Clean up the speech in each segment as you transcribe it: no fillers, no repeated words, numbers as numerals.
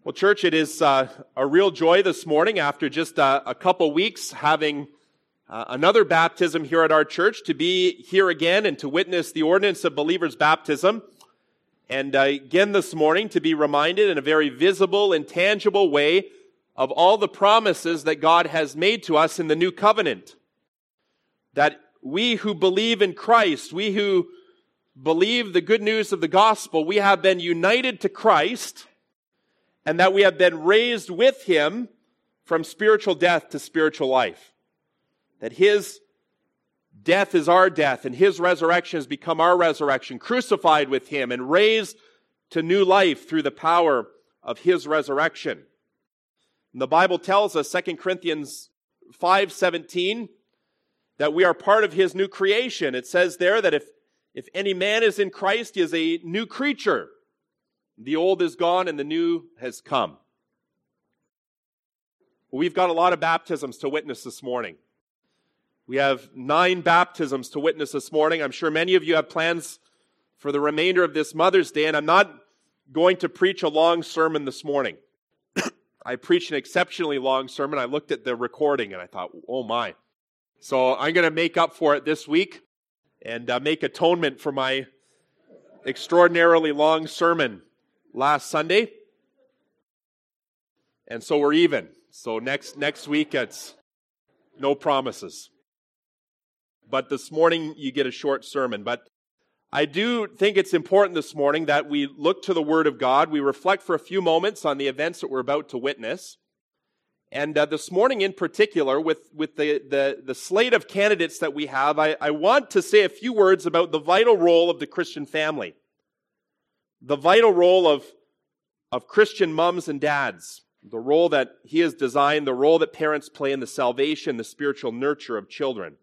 Well, church, it is a real joy this morning after just a couple weeks having another baptism here at our church to be here again and to witness the ordinance of believers' baptism. And again this morning to be reminded in a very visible and tangible way of all the promises that God has made to us in the new covenant. That we who believe in Christ, we who believe the good news of the gospel, we have been united to Christ, and that we have been raised with Him from spiritual death to spiritual life. That His death is our death, and His resurrection has become our resurrection, crucified with Him and raised to new life through the power of His resurrection. And the Bible tells us, 2 Corinthians 5:17, that we are part of His new creation. It says there that if any man is in Christ, he is a new creature. The old is gone and the new has come. We've got a lot of baptisms to witness this morning. We have 9 baptisms to witness this morning. I'm sure many of you have plans for the remainder of this Mother's Day, and I'm not going to preach a long sermon this morning. I preached an exceptionally long sermon. I looked at the recording and I thought, oh my. So I'm going to make up for it this week and make atonement for my extraordinarily long sermon last Sunday. And so we're even. So next week it's no promises. But this morning you get a short sermon. But I do think it's important this morning that we look to the Word of God. We reflect for a few moments on the events that we're about to witness. And this morning in particular, with the slate of candidates that we have, I want to say a few words about the vital role of the Christian family. The vital role of Christian mums and dads. The role that He has designed, the role that parents play in the salvation, the spiritual nurture of children.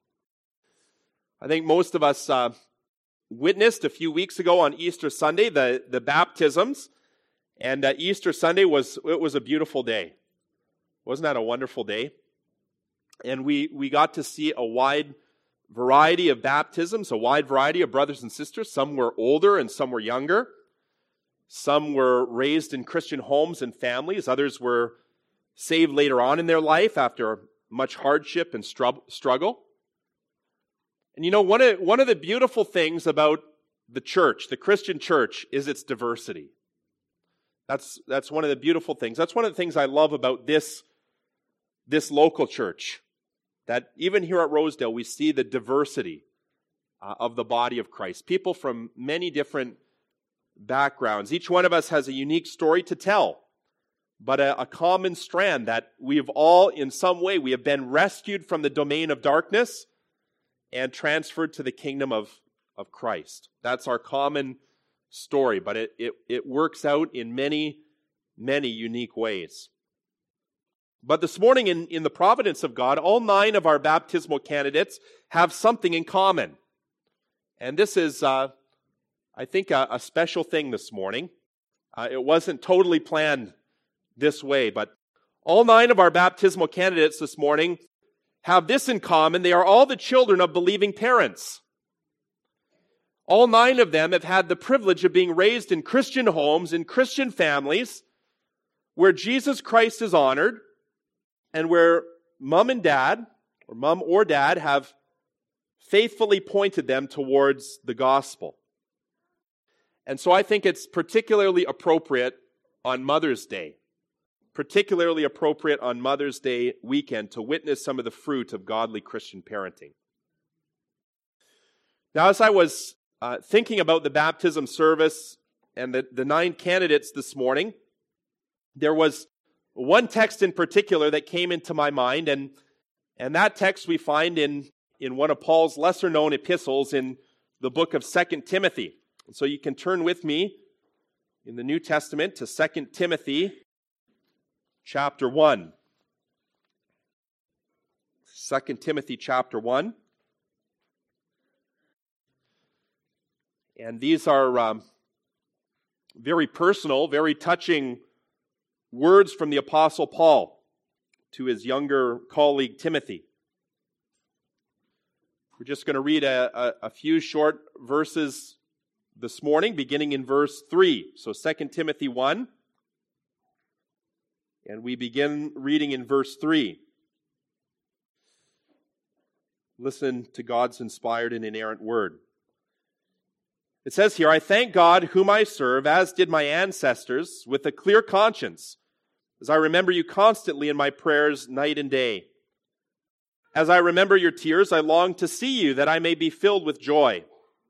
I think most of us witnessed a few weeks ago on Easter Sunday the baptisms. And Easter Sunday was a beautiful day. Wasn't that a wonderful day? And we got to see a wide variety of baptisms, a wide variety of brothers and sisters. Some were older and some were younger. Some were raised in Christian homes and families. Others were saved later on in their life after much hardship and struggle. And you know, one of the beautiful things about the church, the Christian church, is its diversity. That's one of the beautiful things. That's one of the things I love about this local church. That even here at Rosedale, we see the diversity of the body of Christ. People from many different backgrounds. Each one of us has a unique story to tell, but a common strand that we have all, in some way, we have been rescued from the domain of darkness and transferred to the kingdom of Christ. That's our common story, but it works out in many, many unique ways. But this morning, in the providence of God, all 9 of our baptismal candidates have something in common. And this is, I think, a special thing this morning. It wasn't totally planned this way, but all 9 of our baptismal candidates this morning have this in common. They are all the children of believing parents. All 9 of them have had the privilege of being raised in Christian homes, in Christian families, where Jesus Christ is honored, and where mom and dad, or mom or dad, have faithfully pointed them towards the gospel. And so I think it's particularly appropriate on Mother's Day, particularly appropriate on Mother's Day weekend to witness some of the fruit of godly Christian parenting. Now, as I was thinking about the baptism service and the 9 candidates this morning, there was one text in particular that came into my mind, and that text we find in one of Paul's lesser-known epistles in the book of 2 Timothy. And so you can turn with me in the New Testament to 2 Timothy chapter 1. 2 Timothy chapter 1. And these are very personal, very touching words from the Apostle Paul to his younger colleague Timothy. We're just going to read a few short verses this morning, beginning in verse 3. So 2 Timothy 1, And we begin reading in verse 3. Listen to God's inspired and inerrant word. It says here, I thank God whom I serve, as did my ancestors, with a clear conscience, as I remember you constantly in my prayers night and day. As I remember your tears, I long to see you, that I may be filled with joy.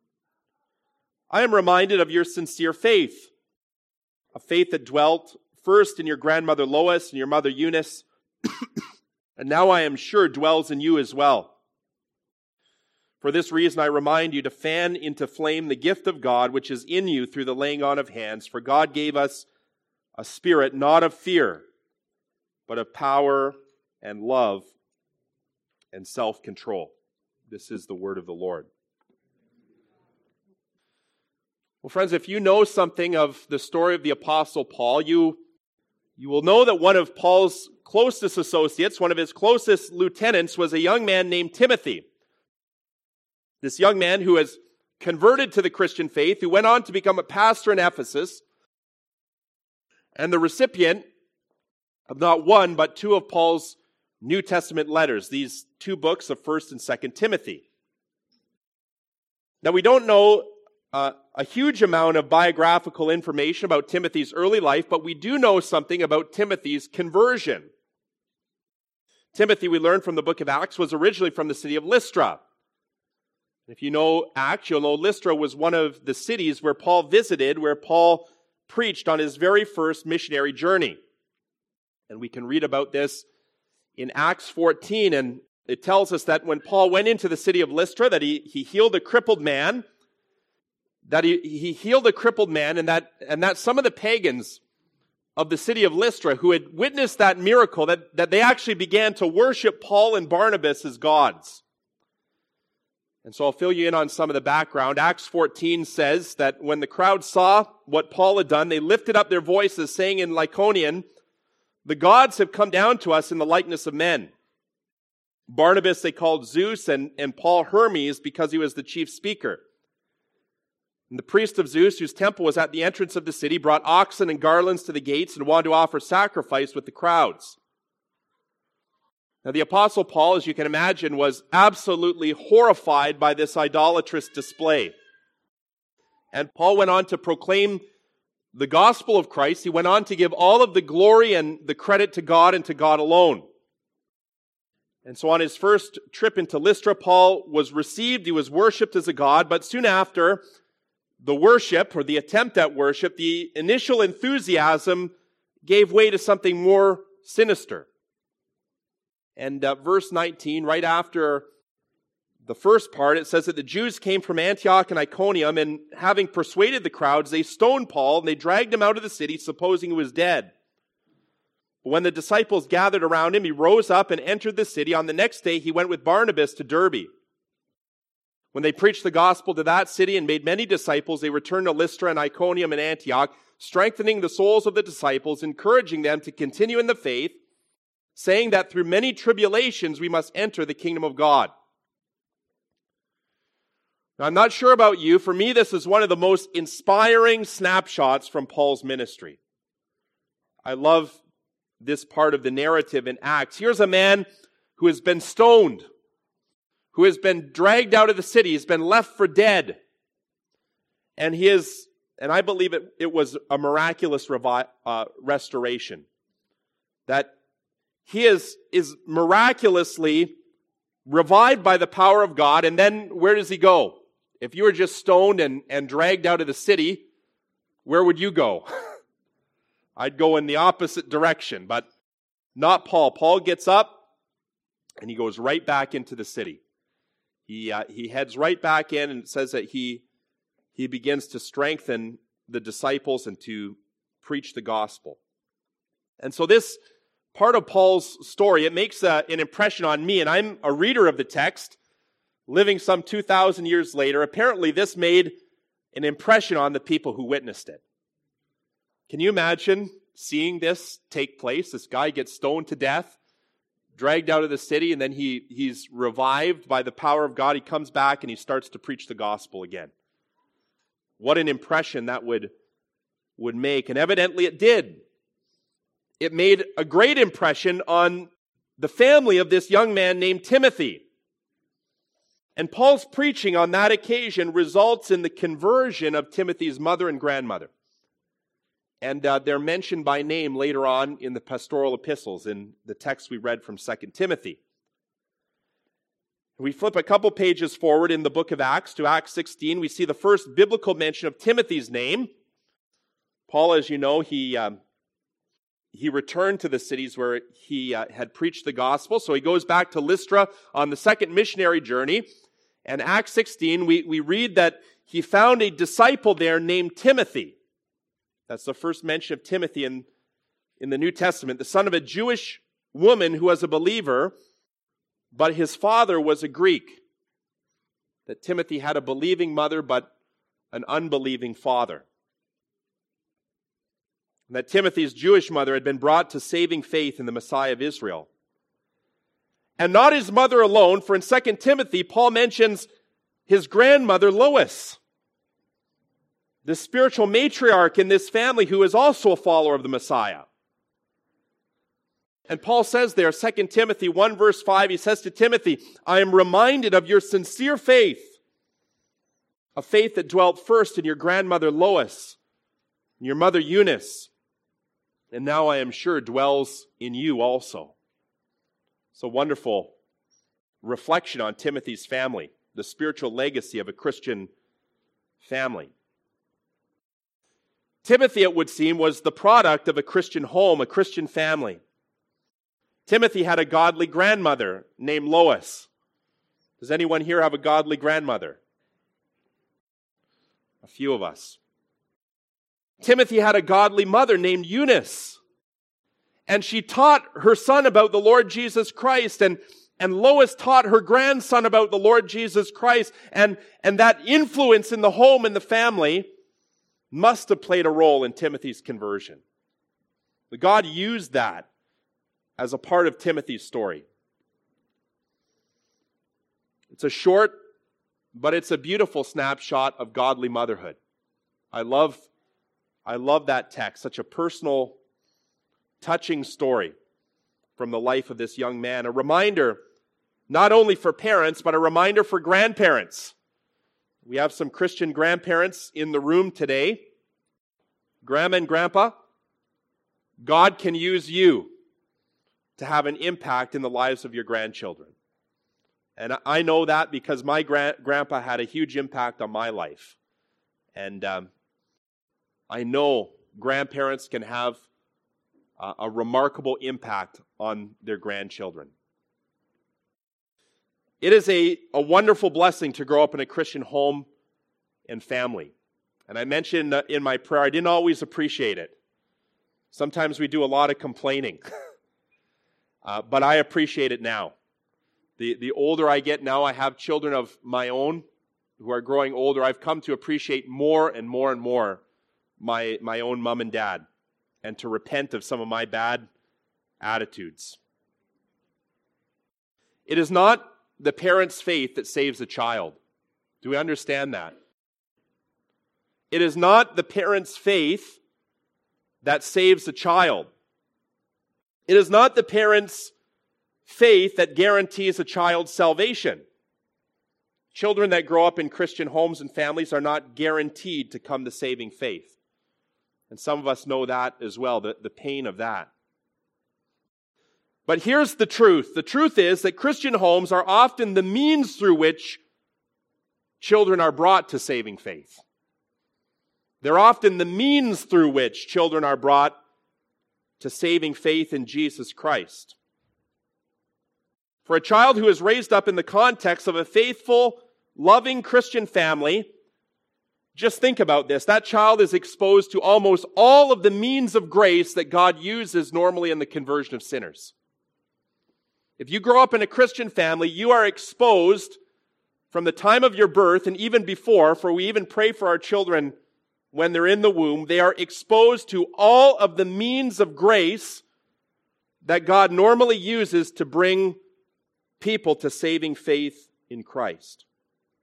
I am reminded of your sincere faith, a faith that dwelt first in your grandmother Lois and your mother Eunice, and now I am sure dwells in you as well. For this reason I remind you to fan into flame the gift of God which is in you through the laying on of hands. For God gave us a spirit not of fear, but of power and love and self-control. This is the word of the Lord. Well, friends, if you know something of the story of the Apostle Paul, you will know that one of Paul's closest associates, one of his closest lieutenants, was a young man named Timothy. This young man who has converted to the Christian faith, who went on to become a pastor in Ephesus, and the recipient of not one, but two of Paul's New Testament letters, these two books of 1st and 2nd Timothy. Now, we don't know a huge amount of biographical information about Timothy's early life, but we do know something about Timothy's conversion. Timothy, we learn from the book of Acts, was originally from the city of Lystra. If you know Acts, you'll know Lystra was one of the cities where Paul visited, where Paul preached on his very first missionary journey. And we can read about this in Acts 14, and it tells us that when Paul went into the city of Lystra, that he healed a crippled man, and that some of the pagans of the city of Lystra who had witnessed that miracle, that they actually began to worship Paul and Barnabas as gods. And so I'll fill you in on some of the background. Acts 14 says that when the crowd saw what Paul had done, they lifted up their voices, saying in Lycaonian, the gods have come down to us in the likeness of men. Barnabas they called Zeus, and Paul Hermes, because he was the chief speaker. And the priest of Zeus, whose temple was at the entrance of the city, brought oxen and garlands to the gates and wanted to offer sacrifice with the crowds. Now, the Apostle Paul, as you can imagine, was absolutely horrified by this idolatrous display. And Paul went on to proclaim the gospel of Christ. He went on to give all of the glory and the credit to God and to God alone. And so on his first trip into Lystra, Paul was received, he was worshipped as a god, but soon after the worship, or the attempt at worship, the initial enthusiasm gave way to something more sinister. And verse 19, right after the first part, it says that the Jews came from Antioch and Iconium, and having persuaded the crowds, they stoned Paul, and they dragged him out of the city, supposing he was dead. But when the disciples gathered around him, he rose up and entered the city. On the next day, he went with Barnabas to Derbe. When they preached the gospel to that city and made many disciples, they returned to Lystra and Iconium and Antioch, strengthening the souls of the disciples, encouraging them to continue in the faith, saying that through many tribulations we must enter the kingdom of God. Now, I'm not sure about you. For me, this is one of the most inspiring snapshots from Paul's ministry. I love this part of the narrative in Acts. Here's a man who has been stoned, who has been dragged out of the city, has been left for dead. And I believe it was a miraculous restoration. That he is miraculously revived by the power of God, and then where does he go? If you were just stoned and dragged out of the city, where would you go? I'd go in the opposite direction, but not Paul. Paul gets up and he goes right back into the city. He heads right back in, and it says that he begins to strengthen the disciples and to preach the gospel. And so this part of Paul's story, it makes an impression on me, and I'm a reader of the text, living some 2,000 years later. Apparently this made an impression on the people who witnessed it. Can you imagine seeing this take place? This guy gets stoned to death, dragged out of the city, and then he's revived by the power of God. He comes back and he starts to preach the gospel again. What an impression that would make. And evidently it did. it made a great impression on the family of this young man named Timothy. And Paul's preaching on that occasion results in the conversion of Timothy's mother and grandmother. And they're mentioned by name later on in the pastoral epistles, in the text we read from 2 Timothy. We flip a couple pages forward in the book of Acts to Acts 16. We see the first biblical mention of Timothy's name. Paul, as you know, he returned to the cities where he had preached the gospel. So he goes back to Lystra on the second missionary journey. And Acts 16, we read that he found a disciple there named Timothy. That's the first mention of Timothy in the New Testament, the son of a Jewish woman who was a believer, but his father was a Greek. That Timothy had a believing mother, but an unbelieving father. And that Timothy's Jewish mother had been brought to saving faith in the Messiah of Israel. And not his mother alone, for in 2 Timothy, Paul mentions his grandmother Lois, the spiritual matriarch in this family who is also a follower of the Messiah. And Paul says there, 2 Timothy 1 verse 5, he says to Timothy, I am reminded of your sincere faith, a faith that dwelt first in your grandmother Lois, and your mother Eunice, and now I am sure dwells in you also. It's a wonderful reflection on Timothy's family, the spiritual legacy of a Christian family. Timothy, it would seem, was the product of a Christian home, a Christian family. Timothy had a godly grandmother named Lois. Does anyone here have a godly grandmother? A few of us. Timothy had a godly mother named Eunice. And she taught her son about the Lord Jesus Christ. And Lois taught her grandson about the Lord Jesus Christ. And that influence in the home and the family must have played a role in Timothy's conversion. God used that as a part of Timothy's story. It's a short, but it's a beautiful snapshot of godly motherhood. I love that text, such a personal, touching story from the life of this young man. A reminder, not only for parents, but a reminder for grandparents. We have some Christian grandparents in the room today. Grandma and Grandpa, God can use you to have an impact in the lives of your grandchildren. And I know that because my grandpa had a huge impact on my life. And I know grandparents can have a remarkable impact on their grandchildren. It is a wonderful blessing to grow up in a Christian home and family. And I mentioned in my prayer, I didn't always appreciate it. Sometimes we do a lot of complaining. But I appreciate it now. The older I get now, I have children of my own who are growing older. I've come to appreciate more and more and more my own mom and dad, and to repent of some of my bad attitudes. It is not the parent's faith that saves a child. Do we understand that? It is not the parent's faith that saves a child. It is not the parent's faith that guarantees a child's salvation. Children that grow up in Christian homes and families are not guaranteed to come to saving faith. And some of us know that as well, the pain of that. But here's the truth. The truth is that Christian homes are often the means through which children are brought to saving faith. They're often the means through which children are brought to saving faith in Jesus Christ. For a child who is raised up in the context of a faithful, loving Christian family, just think about this. That child is exposed to almost all of the means of grace that God uses normally in the conversion of sinners. If you grow up in a Christian family, you are exposed from the time of your birth and even before, for we even pray for our children when they're in the womb, they are exposed to all of the means of grace that God normally uses to bring people to saving faith in Christ.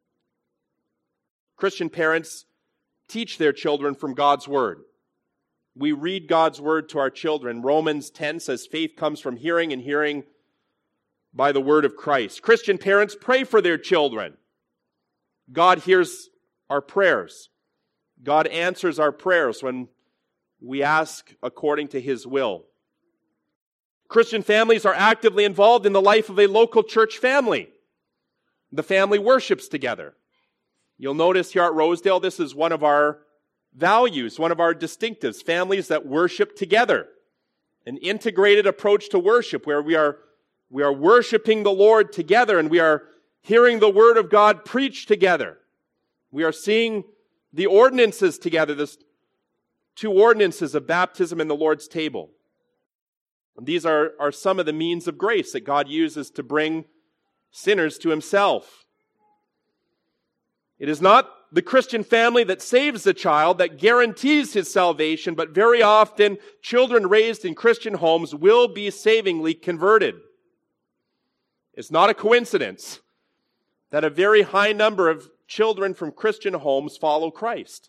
Christian parents teach their children from God's Word. we read God's word to our children. Romans 10 says faith comes from hearing, and hearing by the word of Christ. Christian parents, pray for their children. God hears our prayers. God answers our prayers when we ask according to His will. Christian families are actively involved in the life of a local church family. The family worships together. You'll notice here at Rosedale, this is one of our values, one of our distinctives, families that worship together. An integrated approach to worship where we are worshiping the Lord together, and we are hearing the Word of God preached together. We are seeing the ordinances together, this 2 ordinances of baptism and the Lord's table. And these are some of the means of grace that God uses to bring sinners to Himself. It is not the Christian family that saves the child, that guarantees his salvation, but very often children raised in Christian homes will be savingly converted. It's not a coincidence that a very high number of children from Christian homes follow Christ.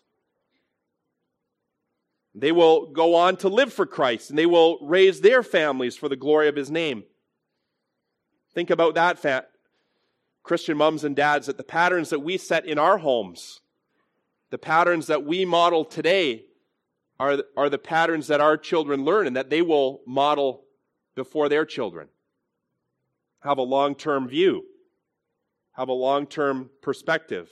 They will go on to live for Christ, and they will raise their families for the glory of His name. Think about that, Christian moms and dads, that the patterns that we set in our homes, the patterns that we model today, are the patterns that our children learn and that they will model before their children. Have a long-term view. Have a long-term perspective.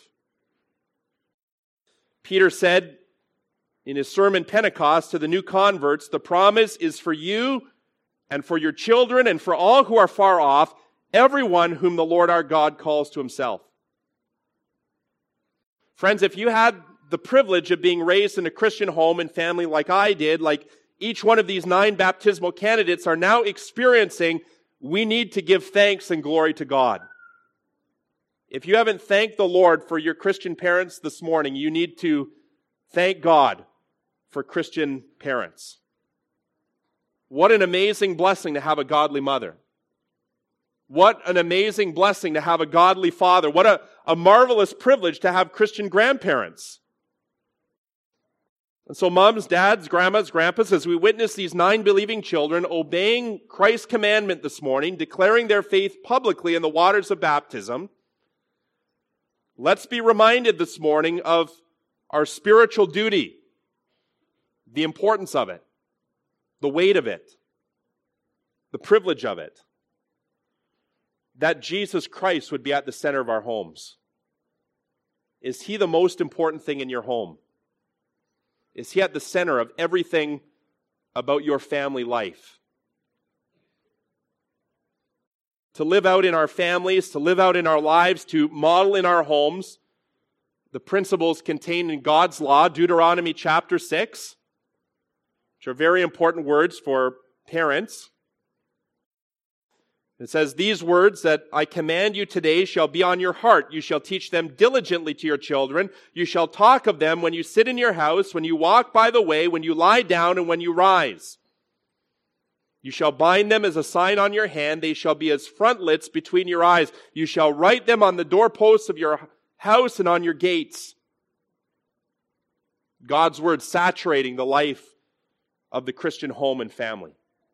Peter said in his sermon Pentecost to the new converts, the promise is for you and for your children and for all who are far off, everyone whom the Lord our God calls to Himself. Friends, if you had the privilege of being raised in a Christian home and family like I did, like each one of these 9 baptismal candidates are now experiencing, we need to give thanks and glory to God. If you haven't thanked the Lord for your Christian parents this morning, you need to thank God for Christian parents. What an amazing blessing to have a godly mother. What an amazing blessing to have a godly father. What a marvelous privilege to have Christian grandparents. And so moms, dads, grandmas, grandpas, as we witness these 9 believing children obeying Christ's commandment this morning, declaring their faith publicly in the waters of baptism, let's be reminded this morning of our spiritual duty, the importance of it, the weight of it, the privilege of it, that Jesus Christ would be at the center of our homes. Is He the most important thing in your home? Is He at the center of everything about your family life? To live out in our families, to live out in our lives, to model in our homes the principles contained in God's law, Deuteronomy chapter 6, which are very important words for parents. It says, these words that I command you today shall be on your heart. You shall teach them diligently to your children. You shall talk of them when you sit in your house, when you walk by the way, when you lie down, and when you rise. You shall bind them as a sign on your hand. They shall be as frontlets between your eyes. You shall write them on the doorposts of your house and on your gates. God's word saturating the life of the Christian home and family.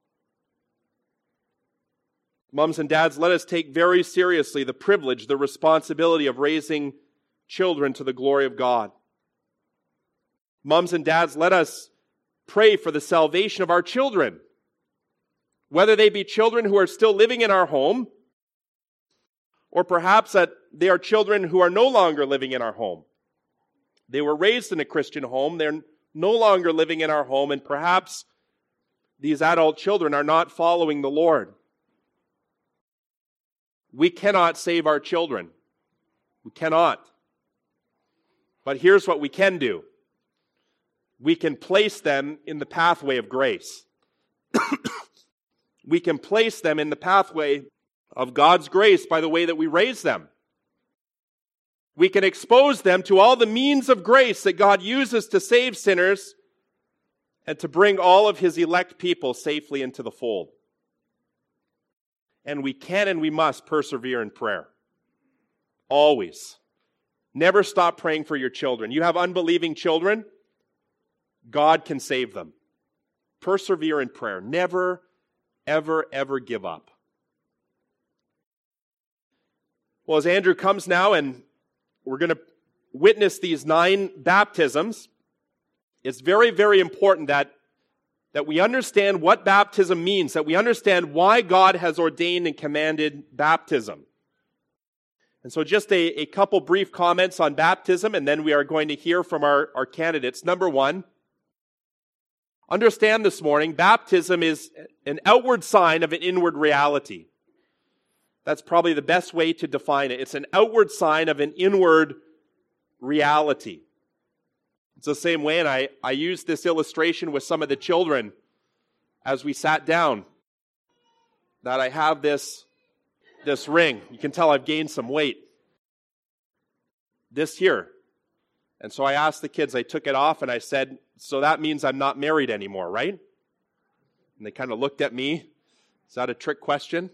Moms and dads, let us take very seriously the privilege, the responsibility of raising children to the glory of God. Moms and dads, let us pray for the salvation of our children, whether they be children who are still living in our home, or perhaps that they are children who are no longer living in our home. They were raised in a Christian home, they're no longer living in our home, and perhaps these adult children are not following the Lord. We cannot save our children. We cannot. But here's what we can do. We can place them in the pathway of grace. We can place them in the pathway of God's grace by the way that we raise them. We can expose them to all the means of grace that God uses to save sinners and to bring all of His elect people safely into the fold. And we can and we must persevere in prayer. Always. Never stop praying for your children. You have unbelieving children, God can save them. persevere in prayer. Never, ever, ever give up. Well, as Andrew comes now, and we're going to witness these 9 baptisms, it's very, very important that we understand what baptism means, that we understand why God has ordained and commanded baptism. And so just a couple brief comments on baptism, and then we are going to hear from our candidates. Number 1, understand this morning, baptism is an outward sign of an inward reality. That's probably the best way to define it. It's an outward sign of an inward reality. It's the same way, and I used this illustration with some of the children as we sat down, that I have this ring. You can tell I've gained some weight. This here. And so I asked the kids, I took it off, and I said, so that means I'm not married anymore, right? And they kind of looked at me. Is that a trick question?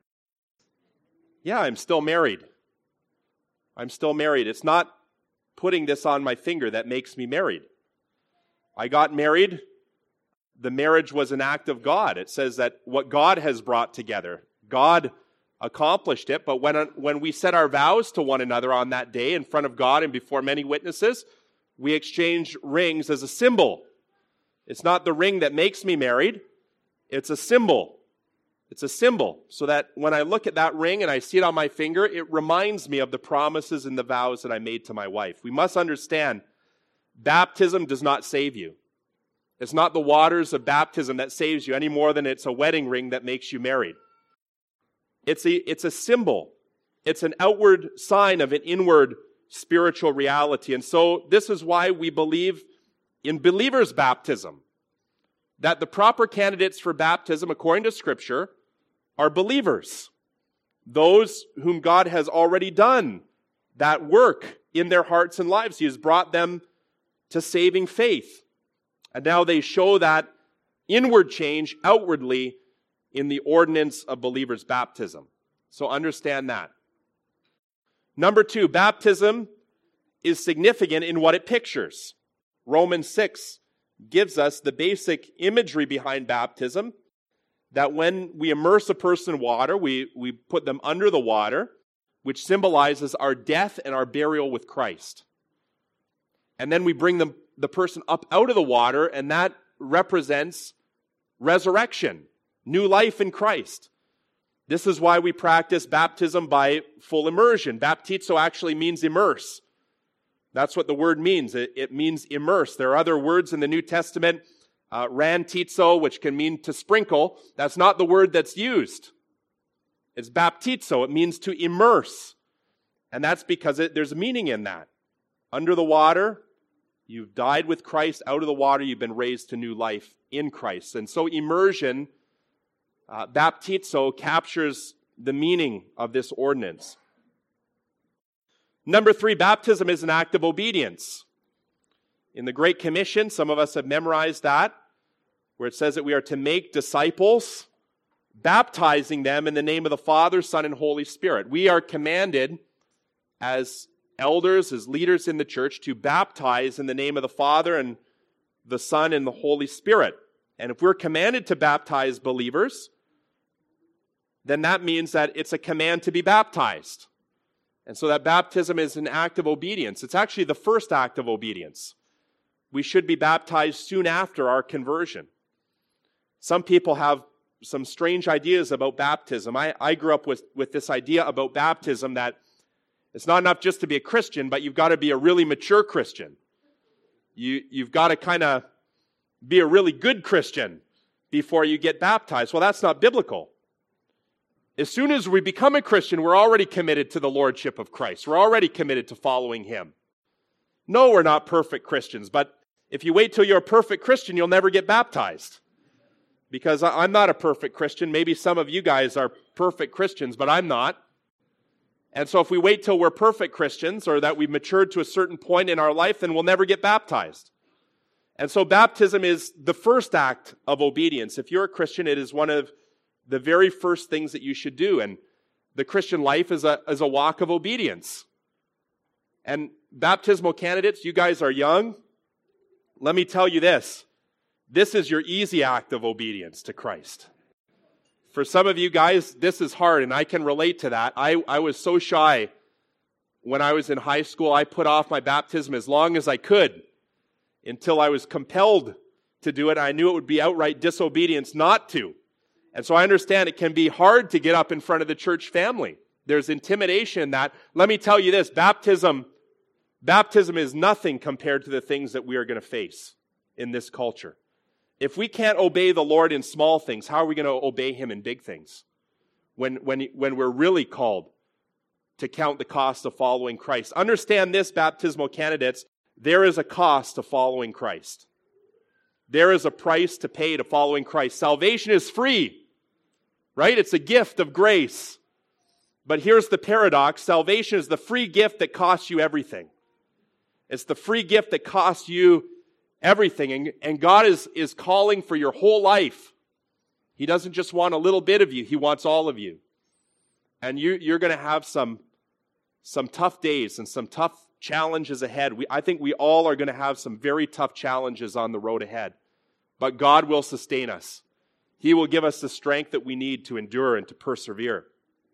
Yeah, I'm still married. I'm still married. It's not putting this on my finger that makes me married. I got married. The marriage was an act of God. It says that what God has brought together, God accomplished it. But when we said our vows to one another on that day in front of God and before many witnesses, we exchanged rings as a symbol. It's not the ring that makes me married. It's a symbol. It's a symbol, so that when I look at that ring and I see it on my finger, it reminds me of the promises and the vows that I made to my wife. We must understand, baptism does not save you. It's not the waters of baptism that saves you any more than it's a wedding ring that makes you married. It's a symbol. It's an outward sign of an inward spiritual reality. And so this is why we believe in believers' baptism, that the proper candidates for baptism, according to Scripture, are believers, those whom God has already done that work in their hearts and lives. He has brought them to saving faith. And now they show that inward change outwardly in the ordinance of believers' baptism. So understand that. Number 2, baptism is significant in what it pictures. Romans 6 gives us the basic imagery behind baptism, that when we immerse a person in water, we put them under the water, which symbolizes our death and our burial with Christ. And then we bring the person up out of the water, and that represents resurrection, new life in Christ. This is why we practice baptism by full immersion. Baptizo actually means immerse. That's what the word means. It means immerse. There are other words in the New Testament, rantizo, which can mean to sprinkle. That's not the word that's used. It's baptizo. It means to immerse. And that's because there's a meaning in that. Under the water, you've died with Christ. Out of the water, you've been raised to new life in Christ. And so immersion, baptizo, captures the meaning of this ordinance. Number 3, baptism is an act of obedience. In the Great Commission, some of us have memorized that, where it says that we are to make disciples, baptizing them in the name of the Father, Son, and Holy Spirit. We are commanded as elders, as leaders in the church, to baptize in the name of the Father and the Son and the Holy Spirit. And if we're commanded to baptize believers, then that means that it's a command to be baptized. And so that baptism is an act of obedience. It's actually the first act of obedience. We should be baptized soon after our conversion. Some people have some strange ideas about baptism. I grew up with this idea about baptism that it's not enough just to be a Christian, but you've got to be a really mature Christian. You've got to kind of be a really good Christian before you get baptized. Well, that's not biblical. As soon as we become a Christian, we're already committed to the Lordship of Christ. We're already committed to following Him. No, we're not perfect Christians, but if you wait till you're a perfect Christian, you'll never get baptized. Because I'm not a perfect Christian. Maybe some of you guys are perfect Christians, but I'm not. And so if we wait till we're perfect Christians, or that we've matured to a certain point in our life, then we'll never get baptized. And so baptism is the first act of obedience. If you're a Christian, it is one of the very first things that you should do. And the Christian life is a walk of obedience. And baptismal candidates, you guys are young. Let me tell you this. This is your easy act of obedience to Christ. For some of you guys, this is hard, and I can relate to that. I was so shy when I was in high school. I put off my baptism as long as I could until I was compelled to do it. I knew it would be outright disobedience not to. And so I understand it can be hard to get up in front of the church family. There's intimidation in that. Let me tell you this, baptism is nothing compared to the things that we are going to face in this culture. If we can't obey the Lord in small things, how are we going to obey Him in big things? When we're really called to count the cost of following Christ. Understand this, baptismal candidates, there is a cost to following Christ. There is a price to pay to following Christ. Salvation is free, right? It's a gift of grace. But here's the paradox. Salvation is the free gift that costs you everything. It's the free gift that costs you everything. And God is calling for your whole life. He doesn't just want a little bit of you. He wants all of you. And you're going to have some tough days and some tough challenges ahead. I think we all are going to have some very tough challenges on the road ahead. But God will sustain us. He will give us the strength that we need to endure and to persevere.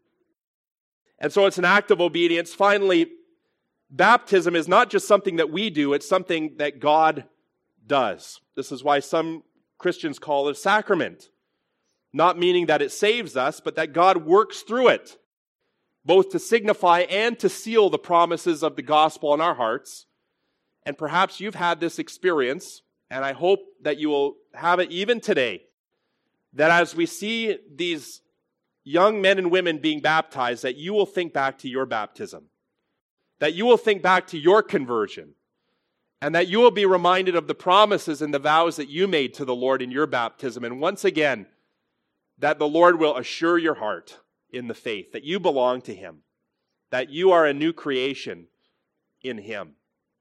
And so it's an act of obedience. Finally, baptism is not just something that we do, it's something that God does. This is why some Christians call it a sacrament. Not meaning that it saves us, but that God works through it, both to signify and to seal the promises of the gospel in our hearts. And perhaps you've had this experience, and I hope that you will have it even today, that as we see these young men and women being baptized, that you will think back to your baptism, that you will think back to your conversion, and that you will be reminded of the promises and the vows that you made to the Lord in your baptism. And once again, that the Lord will assure your heart in the faith, that you belong to Him, that you are a new creation in Him.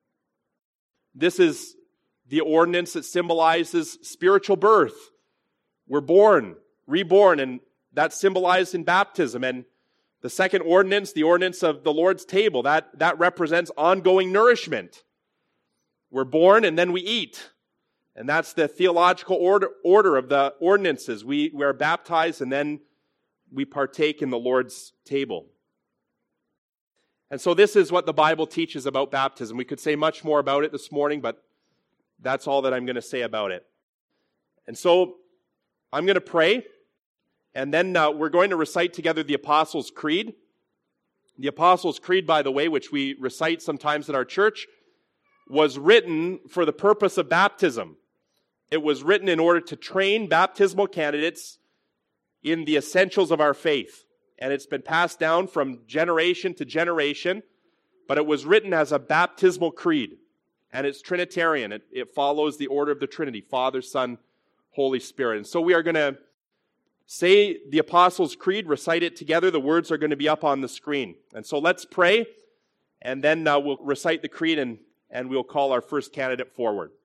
This is the ordinance that symbolizes spiritual birth. We're born, reborn, and that's symbolized in baptism. And the second ordinance, the ordinance of the Lord's table, that represents ongoing nourishment. We're born and then we eat. And that's the theological order of the ordinances. We are baptized and then we partake in the Lord's table. And so this is what the Bible teaches about baptism. We could say much more about it this morning, but that's all that I'm going to say about it. And so I'm going to pray, and then we're going to recite together the Apostles' Creed. The Apostles' Creed, by the way, which we recite sometimes at our church, was written for the purpose of baptism. It was written in order to train baptismal candidates in the essentials of our faith. And it's been passed down from generation to generation, but it was written as a baptismal creed. And it's Trinitarian. It follows the order of the Trinity, Father, Son, Holy Spirit. And so we are going to say the Apostles' Creed, recite it together. The words are going to be up on the screen. And so let's pray, and then we'll recite the creed, and we'll call our first candidate forward.